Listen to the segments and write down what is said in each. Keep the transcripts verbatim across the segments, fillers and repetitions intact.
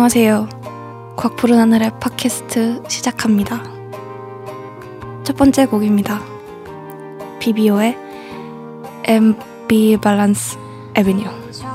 안녕하세요. 곽 푸른 하늘의 팟캐스트 시작합니다. 첫 번째 곡입니다. 비비오의 Ambivalence Avenue.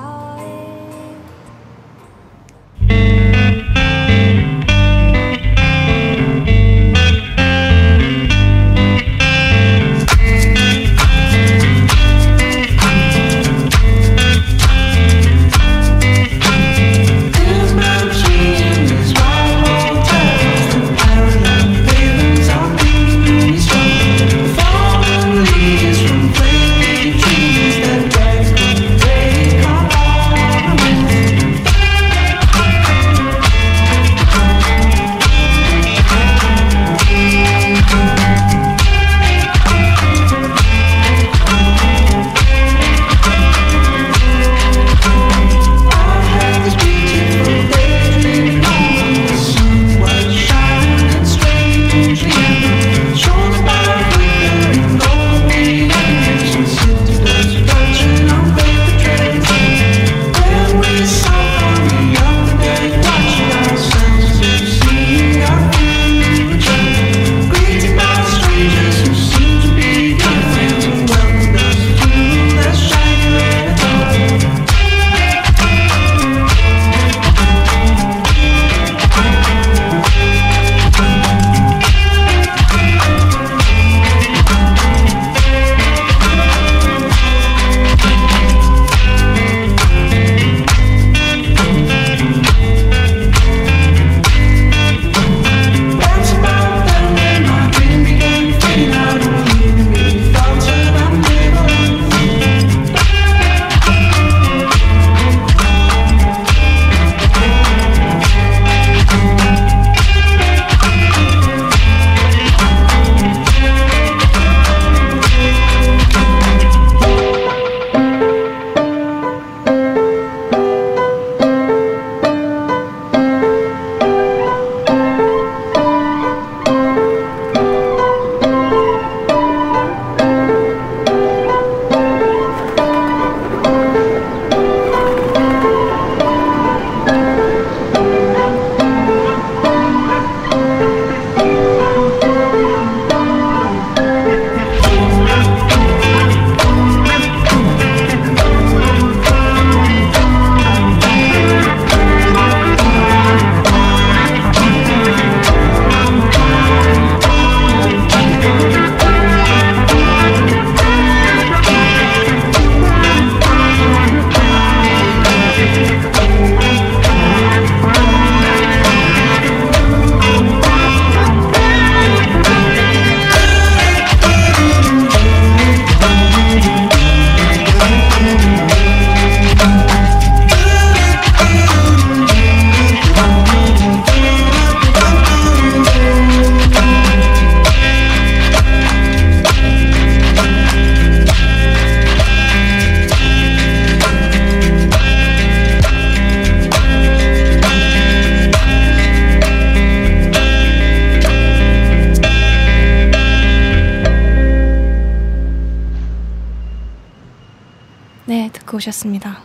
네, 듣고 오셨습니다.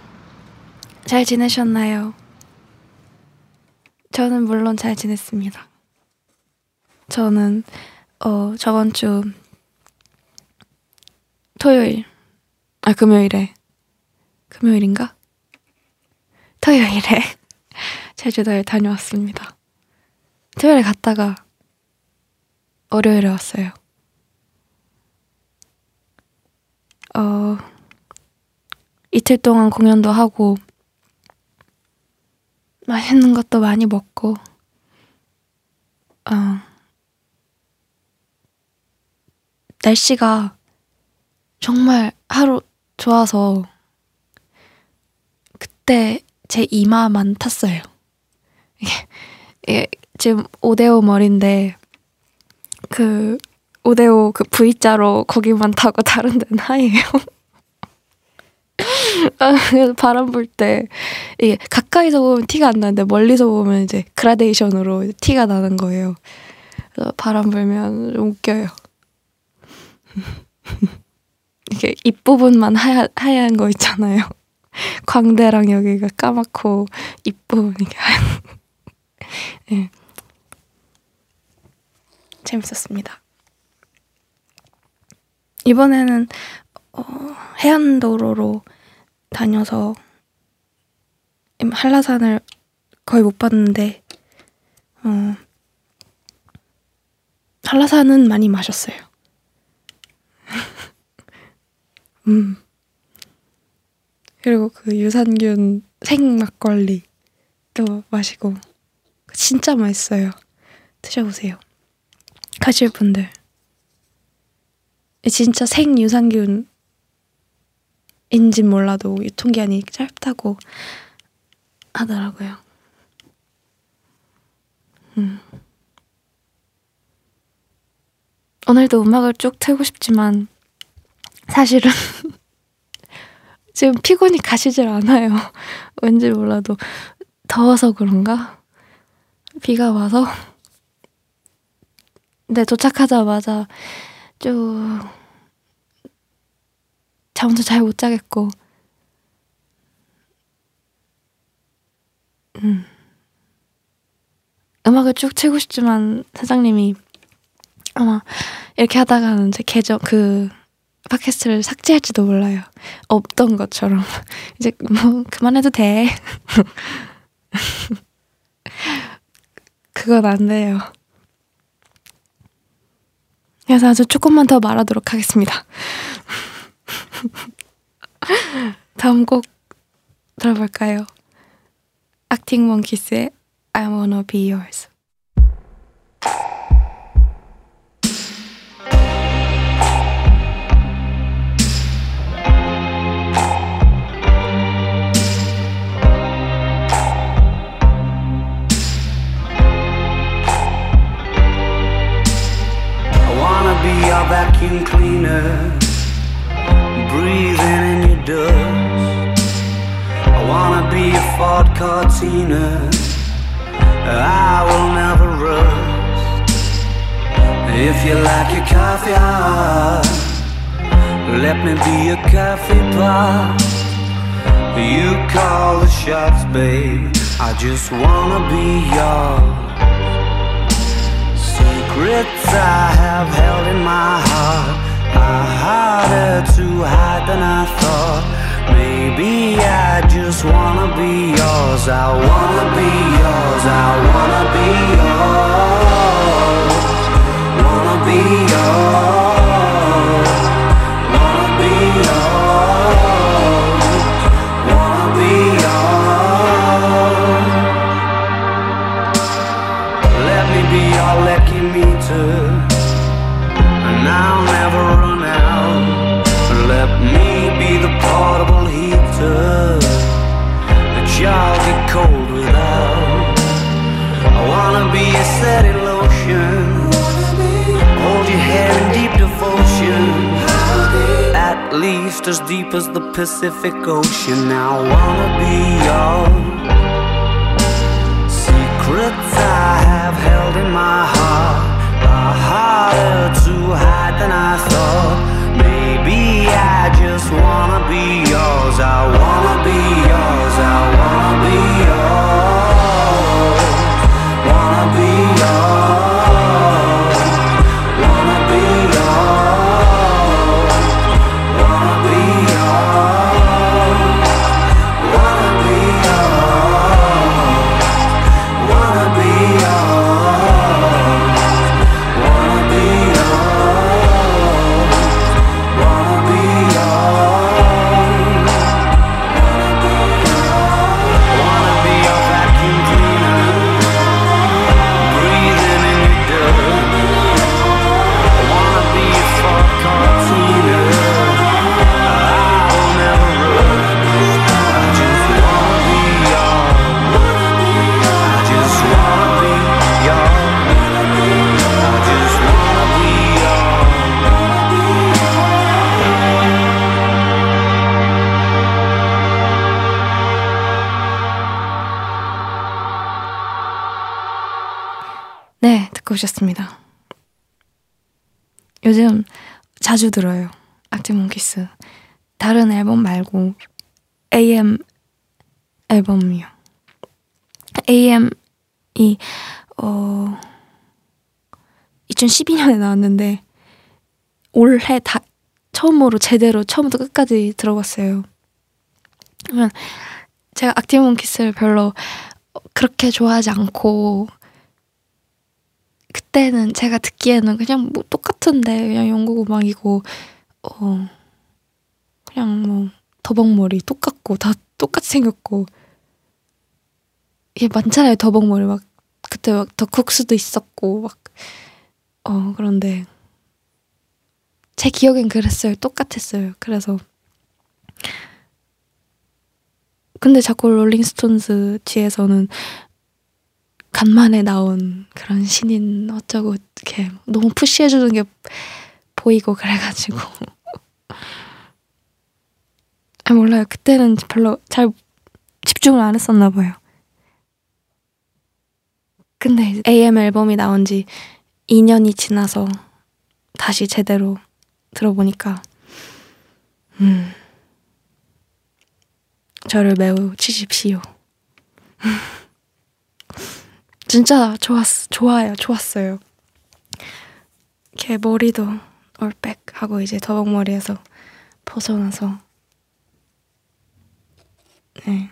잘 지내셨나요? 저는 물론 잘 지냈습니다. 저는 어 저번 주 토요일, 아 금요일에 금요일인가? 토요일에 제주도에 다녀왔습니다. 토요일에 갔다가 월요일에 왔어요. 어 이틀 동안 공연도 하고 맛있는 것도 많이 먹고 어, 날씨가 정말 하루 좋아서 그때 제 이마만 탔어요. 이게, 이게 지금 오데오 머리인데 그 오데오 그 V자로 거기만 타고 다른 데는 하얘요. 그래서 바람 불 때 이게 가까이서 보면 티가 안 나는데 멀리서 보면 이제 그라데이션으로 티가 나는 거예요. 그래서 바람 불면 좀 웃겨요. 이게 입부분만 하얀, 하얀 거 있잖아요. 광대랑 여기가 까맣고 입부분 이게 하얀. 네. 재밌었습니다. 이번에는 어, 해안도로로 다녀서 한라산을 거의 못 봤는데 어, 한라산은 많이 마셨어요. 음. 그리고 그 유산균 생막걸리도 마시고 진짜 맛있어요. 드셔보세요. 가실 분들. 진짜 생유산균인진 몰라도 유통기한이 짧다고 하더라고요. 음. 오늘도 음악을 쭉 틀고 싶지만 사실은 지금 피곤이 가시질 않아요. 왠지 몰라도 더워서 그런가? 비가 와서? 근데 도착하자마자 쭉 잠도 잘 못 자겠고 음. 음악을 쭉 틀고 싶지만 사장님이 아마 이렇게 하다가는 제 계정 그 팟캐스트를 삭제할지도 몰라요. 없던 것처럼. 이제 뭐 그만해도 돼. 그건 안 돼요. 그래서 아주 조금만 더 말하도록 하겠습니다. 다음 곡 들어볼까요? 악팅 몽키스의 I wanna be yours. Vacuum cleaner, breathing in your dust. I wanna be a Ford Cortina, I will never rust. If you like your coffee hot, let me be a coffee pot. You call the shots, babe, I just wanna be yours. Secrets I have held in my heart are harder to hide than I thought. Maybe I just wanna be yours. I wanna be yours. I wanna be yours. Wanna be yours. Wanna be yours. Wanna be yours. Let me be your lucky meter, and I'll never run out. Let me be the portable heater that y'all get cold without. I wanna be a steady lotion, hold your hand in deep devotion, at least as deep as the Pacific Ocean. I wanna be yours. Secrets I have held in my heart are harder to hide than I thought. Maybe I just wanna be yours. I wanna be yours. I wanna be yours. Wanna be yours. Wanna be yours. Wanna be yours. Wanna be yours. Wanna be yours. Wanna be yours. Wanna be yours. Wanna be your vacuum cleaner, breathing in your dirt. Wanna be a Ford Cortina, I will never run. I just wanna be yours. I just wanna be yours. I just wanna be yours. 네, 듣고 오셨습니다. 요즘 자주 들어요. 악팅 몽키스. 다른 앨범 말고 에이엠 앨범이요. 에이엠 어, 이천십이 년에 나왔는데 올해 다 처음으로 제대로 처음부터 끝까지 들어봤어요. 그러면 제가 악팅 몽키스를 별로 그렇게 좋아하지 않고 그때는 제가 듣기에는 그냥 뭐 똑같은데 그냥 영국 음악이고 어 그냥 뭐 더벅머리 똑같고 다 똑같이 생겼고 이게 많잖아요. 더벅머리 막 그때 막 더 쿡스도 있었고 막 어 그런데 제 기억엔 그랬어요. 똑같았어요. 그래서 근데 자꾸 롤링스톤스 뒤에서는 간만에 나온 그런 신인 어쩌고 이렇게 너무 푸시해주는 게 보이고 그래가지고 아 몰라요. 그때는 별로 잘 집중을 안 했었나 봐요. 근데 이제 에이엠 앨범이 나온 지 이 년이 지나서 다시 제대로 들어보니까 음 저를 매우 치십시오. 진짜 좋았, 좋아요. 좋았어요. 이렇게 머리도 올백 하고 이제 더벅머리에서 벗어나서 네.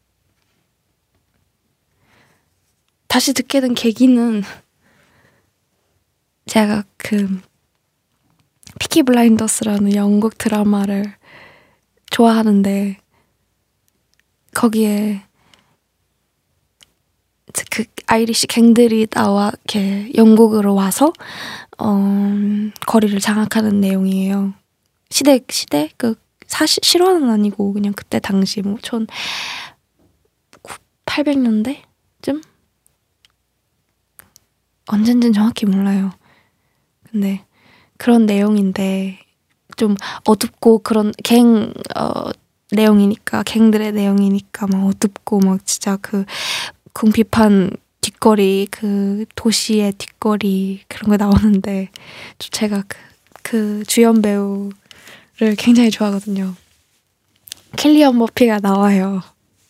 다시 듣게 된 계기는 제가 그 피키 블라인더스라는 영국 드라마를 좋아하는데 거기에 그 아이리시 갱들이 나와 이렇게 영국으로 와서 어, 거리를 장악하는 내용이에요. 시대 시대 그 사실 실화는 아니고 그냥 그때 당시 뭐 천팔백 년대쯤 언젠진 정확히 몰라요. 근데 그런 내용인데 좀 어둡고 그런 갱 어, 내용이니까 갱들의 내용이니까 막 어둡고 막 진짜 그 궁핍한 뒷거리 그 도시의 뒷거리 그런 거 나오는데 제가 그, 그 주연 배우를 굉장히 좋아하거든요. 킬리언 머피가 나와요.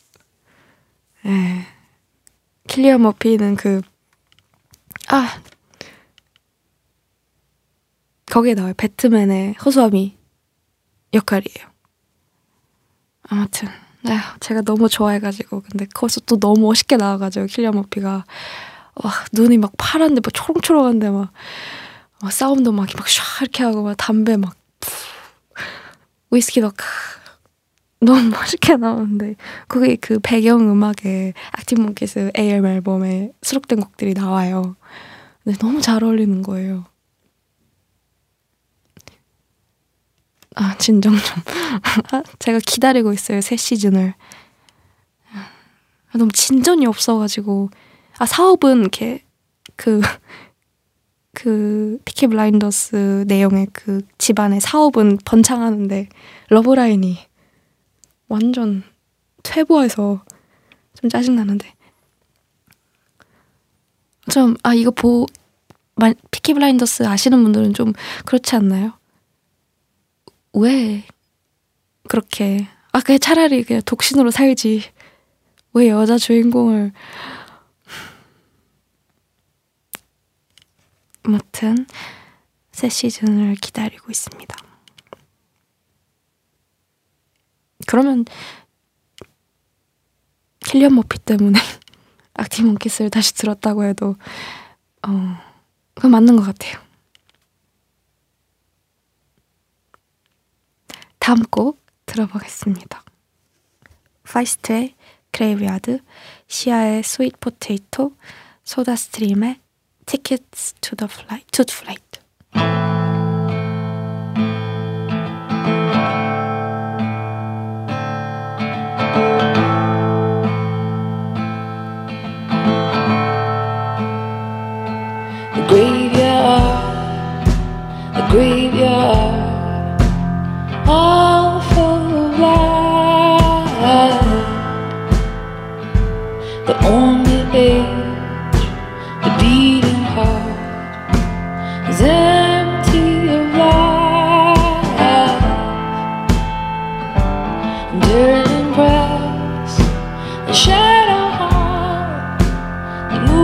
네. 킬리언 머피는 그 아 거기에 나와요. 배트맨의 허수아비 역할이에요. 아무튼 네, 제가 너무 좋아해가지고 근데 거기서 또 너무 멋있게 나와가지고 킬리언 머피가 와 눈이 막 파란데 막 초롱초롱한데 막, 막 싸움도 막 막 샤 이렇게 하고 막 담배 막 푸, 위스키 막 너무 멋있게 나오는데 거기 그 배경 음악에 악팅 몽키스 에이엠 앨범에 수록된 곡들이 나와요. 근데 너무 잘 어울리는 거예요. 아 진정 좀 제가 기다리고 있어요. 새 시즌을. 너무 진전이 없어가지고 아 사업은 이렇게 그 그 피키 블라인더스 내용의 그 집안의 사업은 번창하는데 러브라인이 완전 퇴보해서 좀 짜증나는데 좀 아 이거 보 피키 블라인더스 아시는 분들은 좀 그렇지 않나요? 왜 그렇게 아 그냥 차라리 그냥 독신으로 살지 왜 여자 주인공을 아무튼 새 시즌을 기다리고 있습니다. 그러면 킬리언 머피 때문에 악팅 몽키스를 다시 들었다고 해도 어 그건 맞는 것 같아요. 다음 곡 들어보겠습니다. 파이스트의 그레이브야드, 시아의 스윗 포테이토, 소다스트림의 Tickets to the Flight, to the Flight. The graveyard, the graveyard, all full of light. The only age, the beating heart is empty of life. Dirt and grass, the shadow heart, the moon.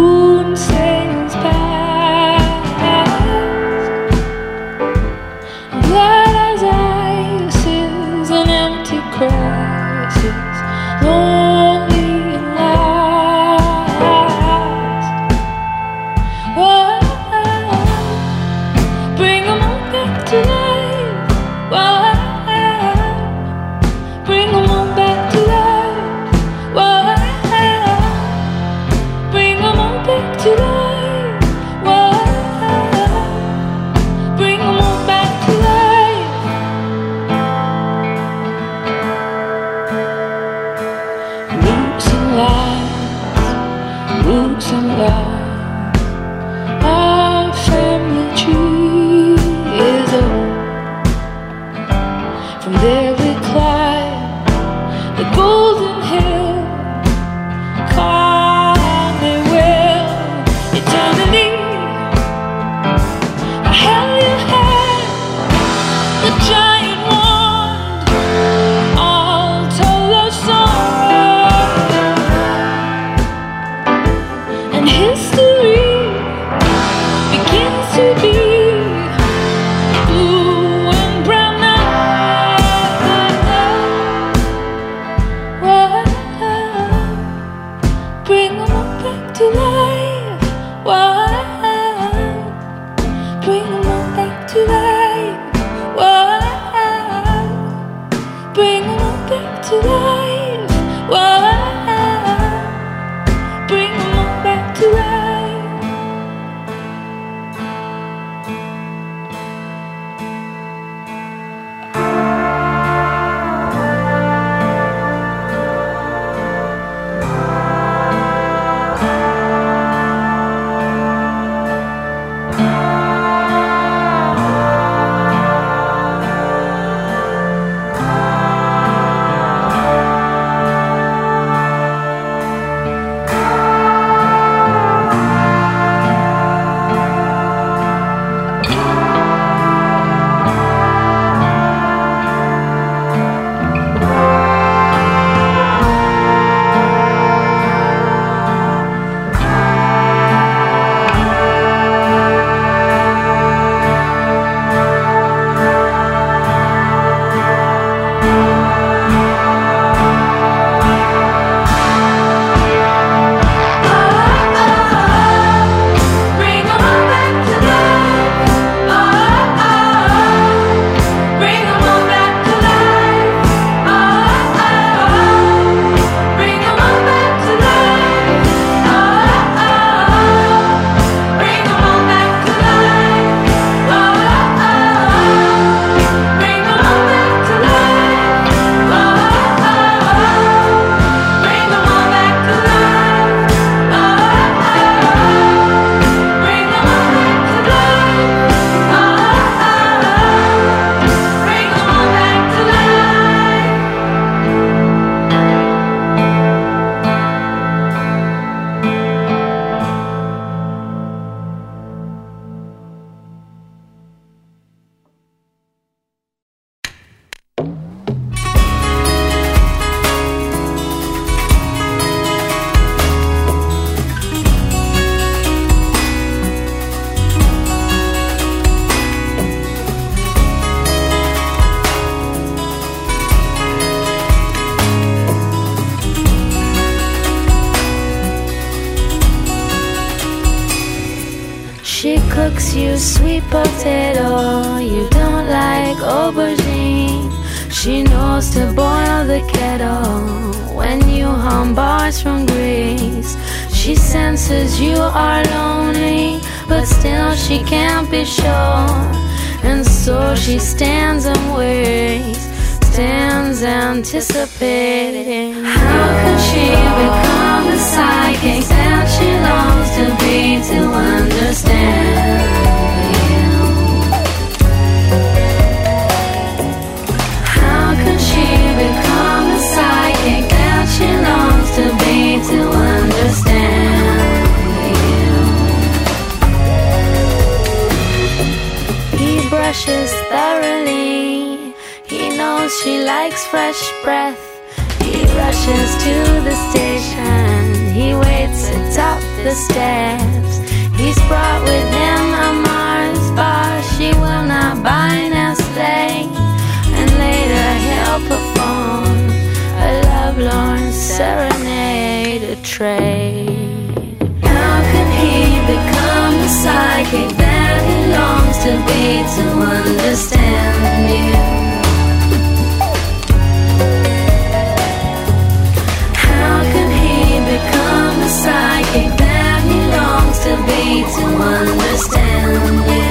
love. Our family tree is old. From there we climb the golden hill. Call me will eternity. I held your hand, the giant wand, all told our sorrow. And history begins to be blue and brown now. Wow. Bring them all back to life. Wow. Bring them all back to life. Wow. Bring them all back to life. Wow. Bring them all back to life. She cooks you sweet potato, you don't like aubergine. She knows to boil the kettle when you hum bars from Greece. She senses you are lonely, but still she can't be sure. And so she stands and waits, stands anticipating. How could she become the psychic that she longs to be, to understand you? How could she become the psychic that she longs to be, to understand you? He brushes thoroughly, he knows she likes fresh breath. He rushes to the station, he waits atop the steps. He's brought with him a Mars bar she will not buy Nestle. And later he'll perform a lovelorn serenade, a trade. How could he become the psychic that he longs to be, to understand you? Become the psychic that he longs to be, to understand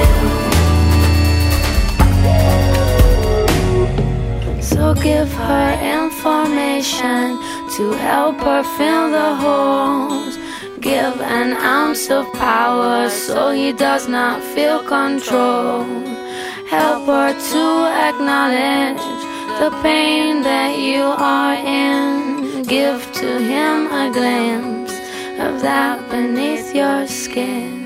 you. So give her information to help her fill the holes. give an ounce of power so he does not feel control. Help her to acknowledge the pain that you are in. Give to him a glimpse of that beneath your skin.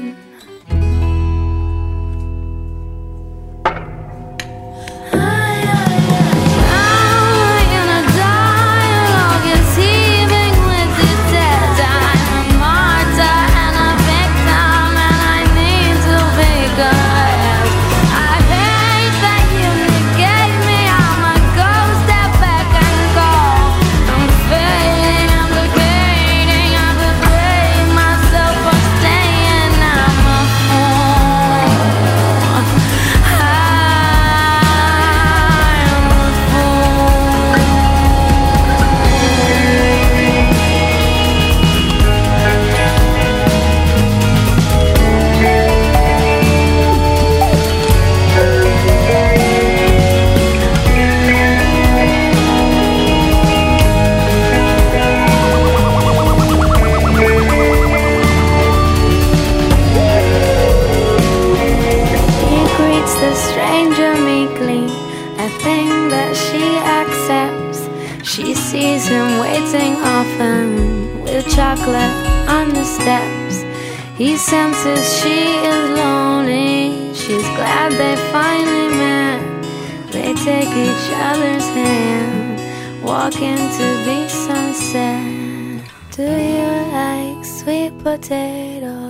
She sees him waiting often with chocolate on the steps. He senses she is lonely. She's glad they finally met. They take each other's hand, walk into the sunset. Do you like sweet potato?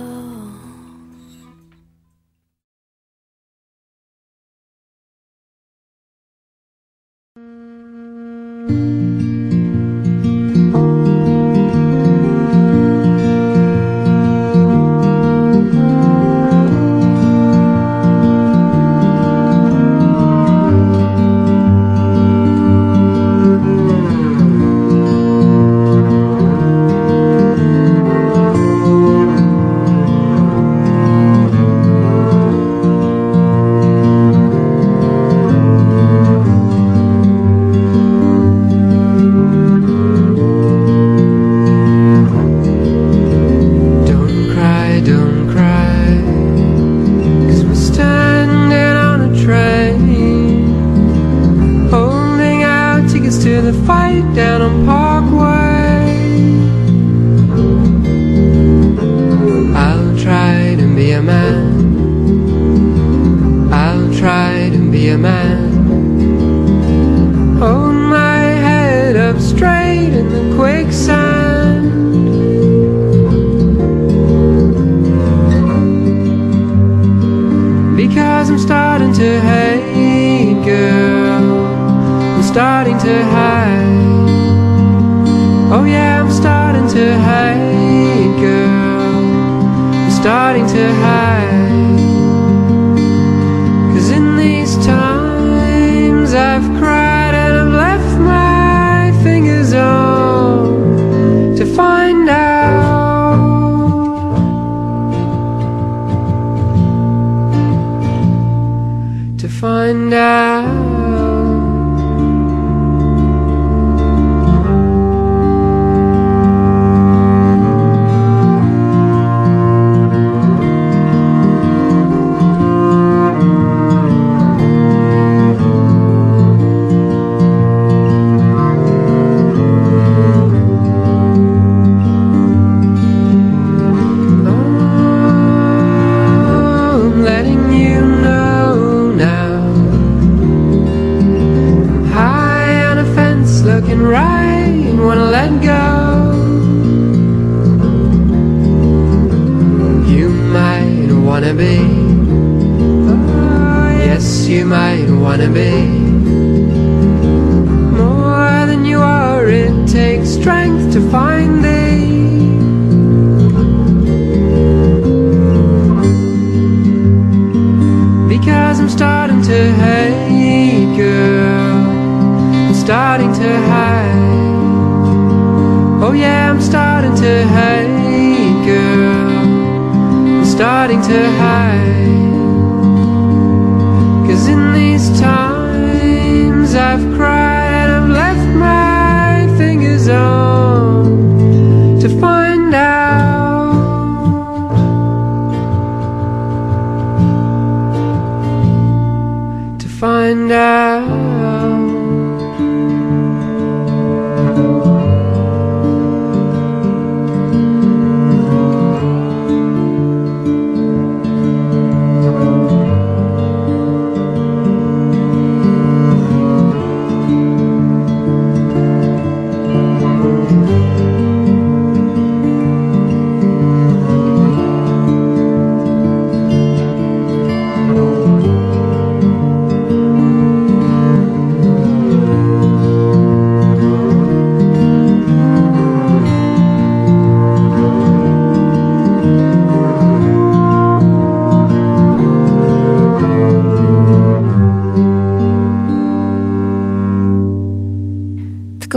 To find out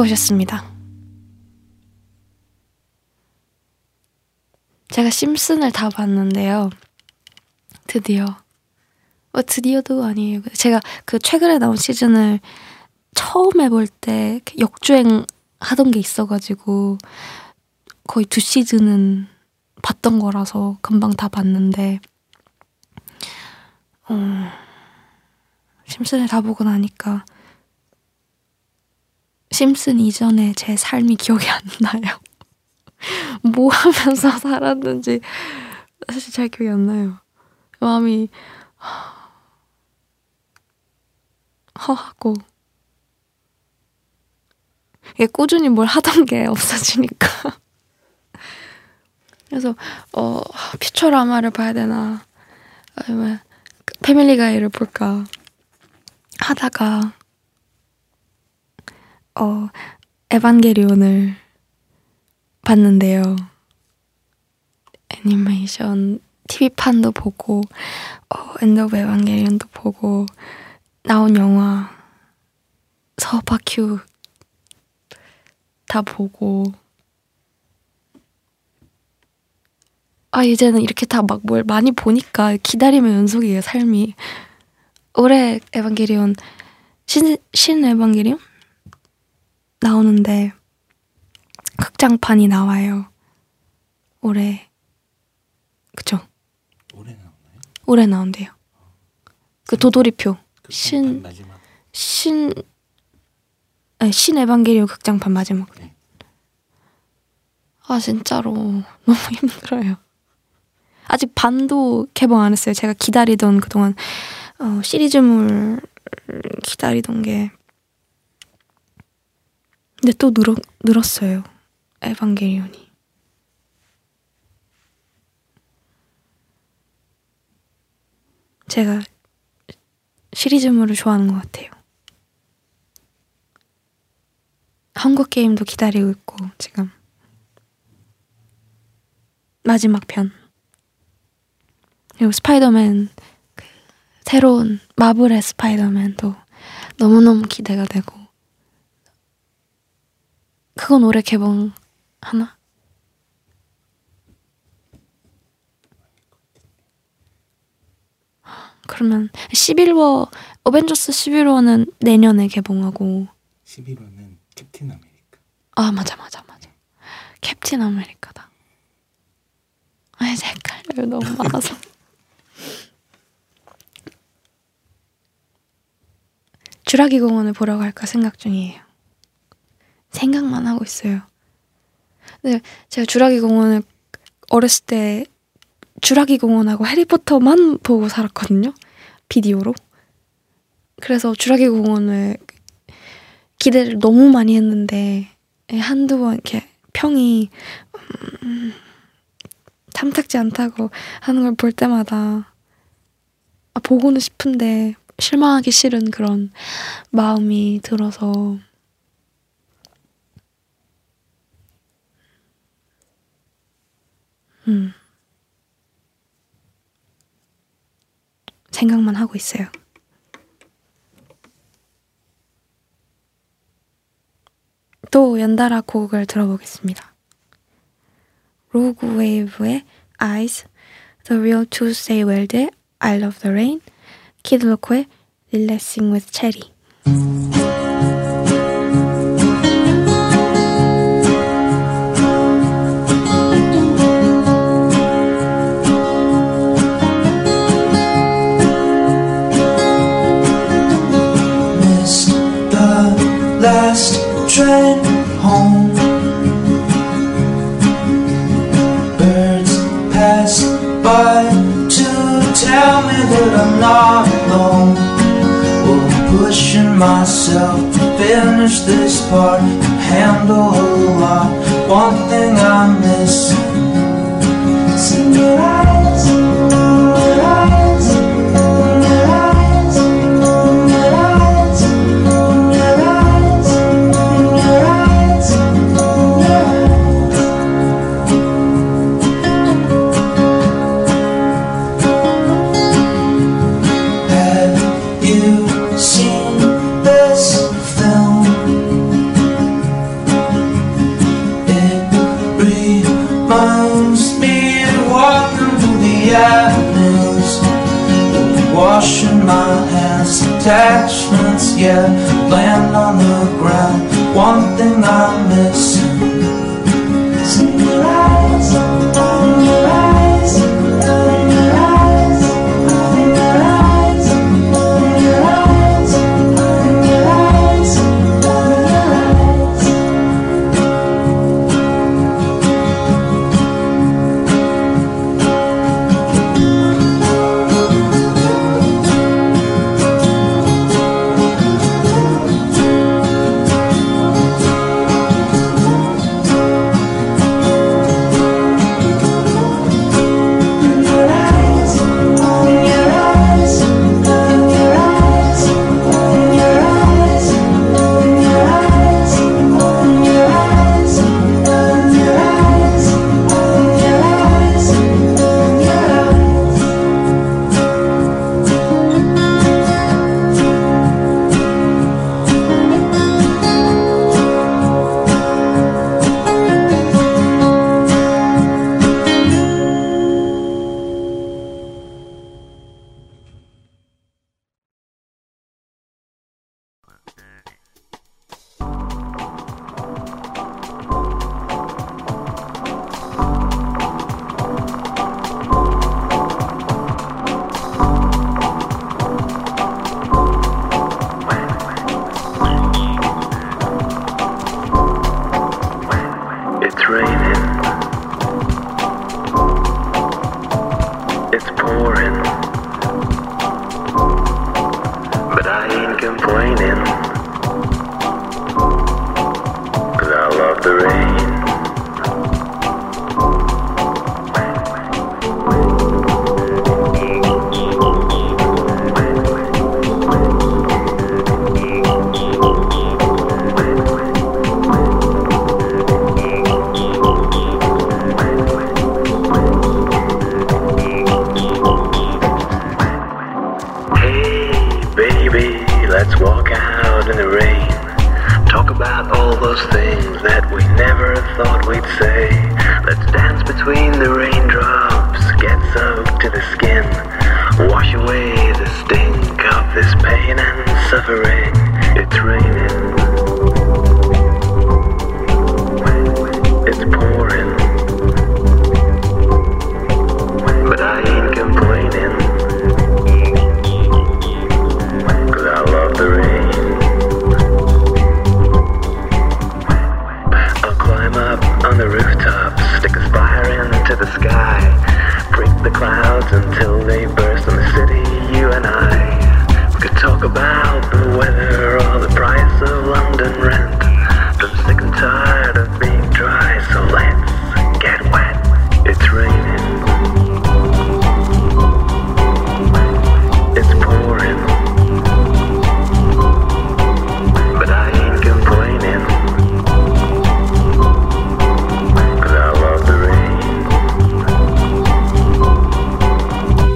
오셨습니다. 제가 심슨을 다 봤는데요. 드디어. 어, 드디어도 아니에요. 제가 그 최근에 나온 시즌을 처음 해볼 때 역주행 하던 게 있어가지고 거의 두 시즌은 봤던 거라서 금방 다 봤는데 어, 심슨을 다 보고 나니까 심슨 이전에 제 삶이 기억이 안 나요. 뭐 하면서 살았는지 사실 잘 기억이 안 나요. 마음이 허하고 이게 꾸준히 뭘 하던 게 없어지니까 그래서 어 퓨처라마를 봐야 되나 아니면 패밀리 가이를 볼까 하다가 어 에반게리온을 봤는데요. 애니메이션 티비판도 보고 어, 엔드 오브 에반게리온도 보고 나온 영화 서바큐 다 보고 아 이제는 이렇게 다 막 뭘 많이 보니까 기다림의 연속이에요 삶이. 올해 에반게리온 신, 신 에반게리온 나오는데 극장판이 나와요. 올해 그쵸? 올해 나오나요? 올해 나온대요. 그 도돌이표 신 신 신 아니, 신 에반게리온 극장판 마지막. 네. 아 진짜로 너무 힘들어요. 아직 반도 개봉 안 했어요. 제가 기다리던 그동안 어, 시리즈물 기다리던 게 근데 또 늘어, 늘었어요. 에반게리온이. 제가 시리즈물을 좋아하는 것 같아요. 한국 게임도 기다리고 있고 지금 마지막 편 그리고 스파이더맨 그 새로운 마블의 스파이더맨도 너무너무 기대가 되고 그건 올해 개봉하나? 그러면 십일워 어벤져스 십일워는 내년에 개봉하고 십일워는 캡틴 아메리카. 아 맞아 맞아 맞아 캡틴 아메리카다. 아 이제 헷갈려요 너무 많아서. 주라기 공원을 보러 갈까 생각 중이에요. 생각만 하고 있어요. 근데 제가 주라기 공원을 어렸을 때 주라기 공원하고 해리포터만 보고 살았거든요. 비디오로. 그래서 주라기 공원을 기대를 너무 많이 했는데 한두 번 이렇게 평이 음, 탐탁지 않다고 하는 걸 볼 때마다 아, 보고는 싶은데 실망하기 싫은 그런 마음이 들어서 음. 생각만 하고 있어요. 또 연달아 곡을 들어보겠습니다. 로그 웨이브의 Eyes, The Real Tuesday World의 I Love the Rain, 키드 로코의 Relaxing with Cherry. Last train home, birds pass by to tell me that I'm not alone. Well, I'm pushing myself to finish this part and handle a lot. One thing I miss is in your eyes, in your eyes, in your eyes, in your eyes, in your eyes. Have you seen this film? knows me walking through the avenues, washing my hands, attachments, yeah, land on the ground. One thing I'm missing is in your eyes, in your eyes, in your eyes, in your eyes, in your eyes, in your eyes, in your eyes. It's raining, it's pouring, but I ain't complaining, 'cause I love the rain. Let's walk out in the rain. Talk about all those things that we never thought we'd say. Let's dance between the raindrops, get soaked to the skin, wash away the stink of this pain and suffering. It's raining, it's pouring, but I ain't complaining, 'cause I love the rain. I'll climb up on the rooftop, stick a fire into the sky, break the clouds until they burst on the city, you and I. We could talk about the weather or the price of London rent. I'm sick and tired of being dry, so let's get wet. It's raining, it's pouring, but I ain't complaining, 'cause I love the rain.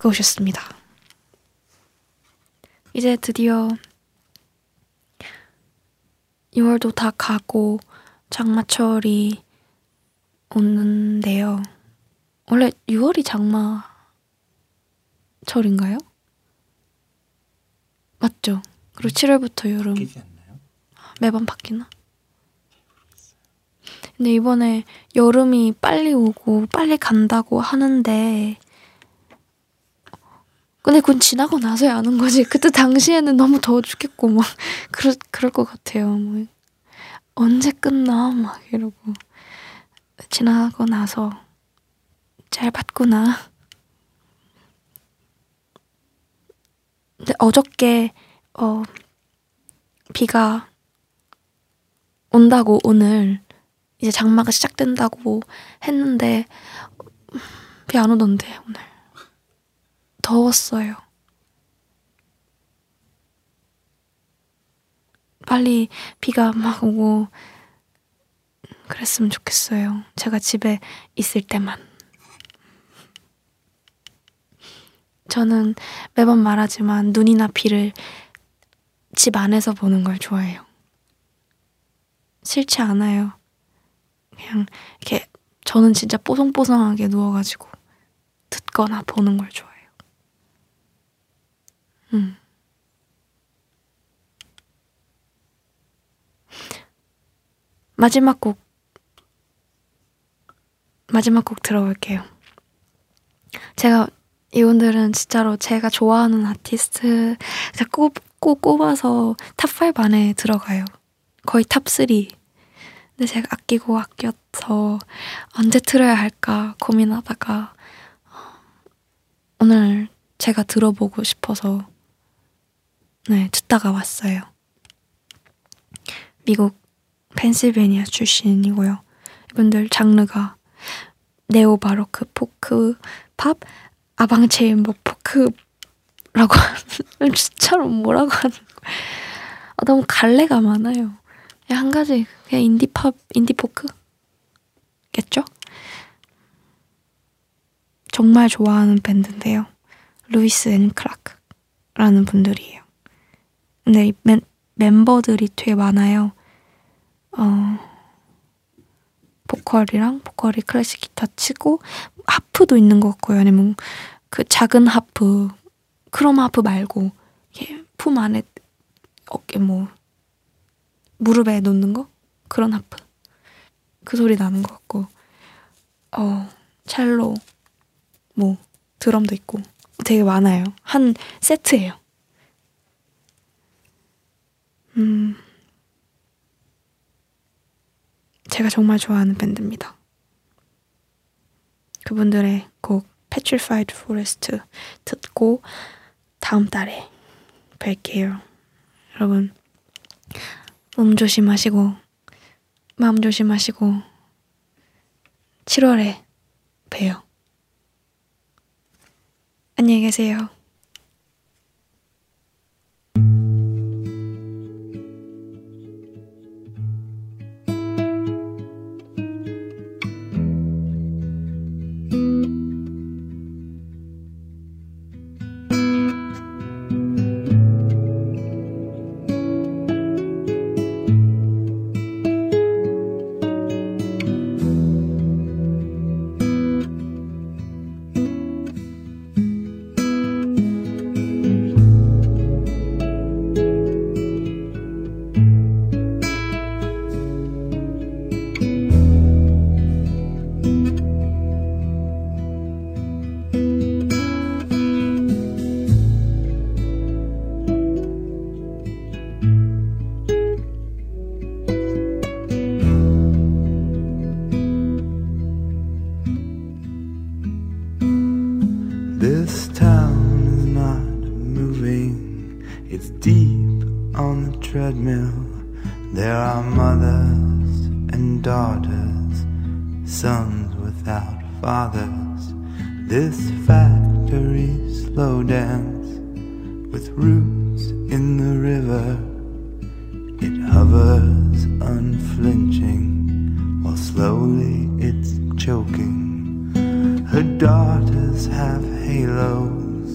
오셨습니다. 이제 드디어 유월도 다 가고 장마철이 오는데요. 원래 유월이 장마철인가요? 맞죠? 그리고 칠월부터 여름. 바뀌지 않나요? 매번 바뀌나? 근데 이번에 여름이 빨리 오고 빨리 간다고 하는데 근데 그건 지나고 나서야 아는 거지. 그때 당시에는 너무 더워 죽겠고 막 그럴, 그럴 것 같아요. 뭐 언제 끝나? 막 이러고 지나고 나서 잘 봤구나. 근데 어저께 어, 비가 온다고 오늘 이제 장마가 시작된다고 했는데 비 안 오던데 오늘. 더웠어요. 빨리 비가 막 오고 그랬으면 좋겠어요. 제가 집에 있을 때만. 저는 매번 말하지만 눈이나 비를 집 안에서 보는 걸 좋아해요. 싫지 않아요. 그냥 이렇게 저는 진짜 뽀송뽀송하게 누워가지고 듣거나 보는 걸 좋아해요. 음. 마지막 곡 마지막 곡 들어볼게요. 제가 이분들은 진짜로 제가 좋아하는 아티스트 꼭, 꼭 꼽아서 탑 파이브 안에 들어가요. 거의 탑 쓰리. 근데 제가 아끼고 아껴서 언제 틀어야 할까 고민하다가 오늘 제가 들어보고 싶어서 네, 듣다가 왔어요. 미국 펜실베니아 출신이고요. 이분들 장르가 네오 바로크, 포크, 팝, 아방체인버 포크라고 하는 진짜로 뭐라고 하는 거야. 아, 너무 갈래가 많아요. 그냥 한 가지 그냥 인디팝, 인디포크겠죠? 정말 좋아하는 밴드인데요. 루이스 앤 클라크라는 분들이에요. 근데 이 멤, 멤버들이 되게 많아요. 어, 보컬이랑 보컬이 클래식 기타 치고 하프도 있는 것 같고요. 아니면 그 작은 하프, 크롬 하프 말고 이게 품 안에 어깨 뭐 무릎에 놓는 거? 그런 하프. 그 소리 나는 것 같고 어, 첼로 뭐 드럼도 있고 되게 많아요. 한 세트예요. 음, 제가 정말 좋아하는 밴드입니다. 그분들의 곡 Petrified Forest 듣고 다음 달에 뵐게요. 여러분 몸 조심하시고 마음 조심하시고 칠월에 봬요. 안녕히 계세요. This town is not moving, it's deep on the treadmill. There are mothers and daughters, sons without fathers. This factory slow dance with roots in the river. It hovers unflinching while slowly it's choking. Her daughters have halos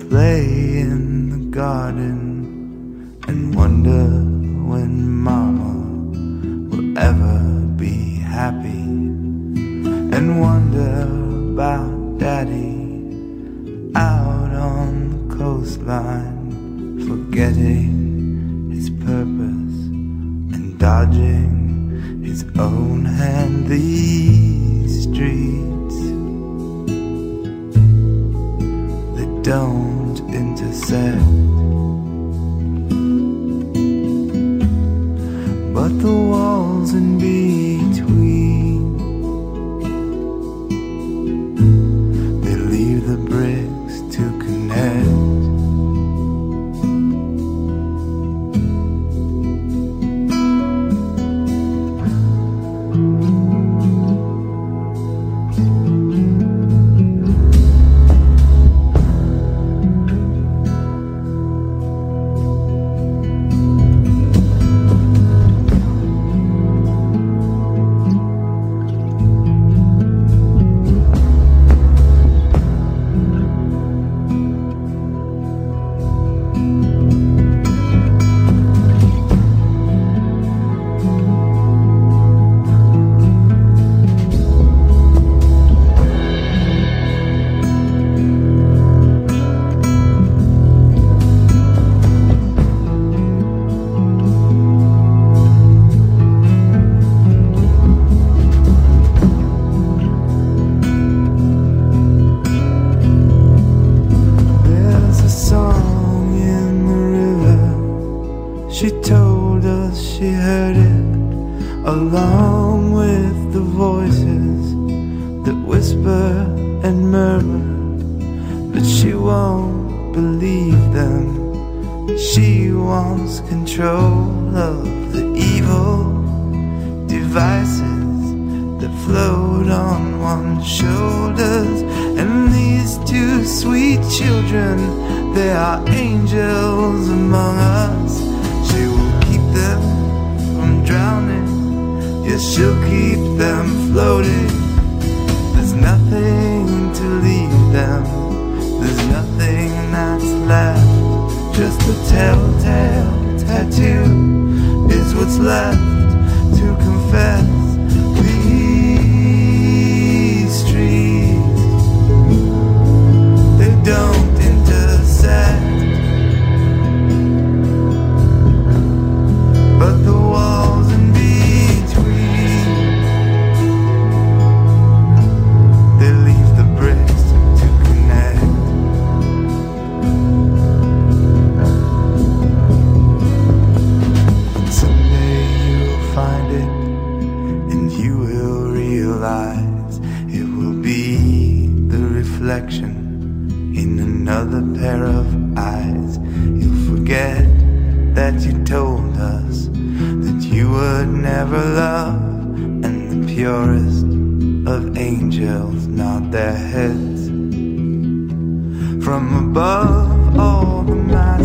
play in the garden and wonder when mama will ever be happy, and wonder about daddy out on the coastline, forgetting his purpose and dodging his own hand. These streets, they don't intersect, but the walls in between, they leave the bricks to connect. She told us she heard it, along with the voices that whisper and murmur, but she won't believe them. She wants control of the evil devices that float on one's shoulders. And these two sweet children, they are angels among us. She will keep them from drowning, yes, she'll keep them floating. There's nothing to leave them, there's nothing that's left. Just a telltale tattoo is what's left to confess. These streets, they don't intersect, but the walls in between, they leave the bricks to connect. Someday you'll find it, and you will realize it will be the reflection in another pair of eyes. You'll forget that you told us that you would never love, and the purest of angels nod their heads. From above all the matter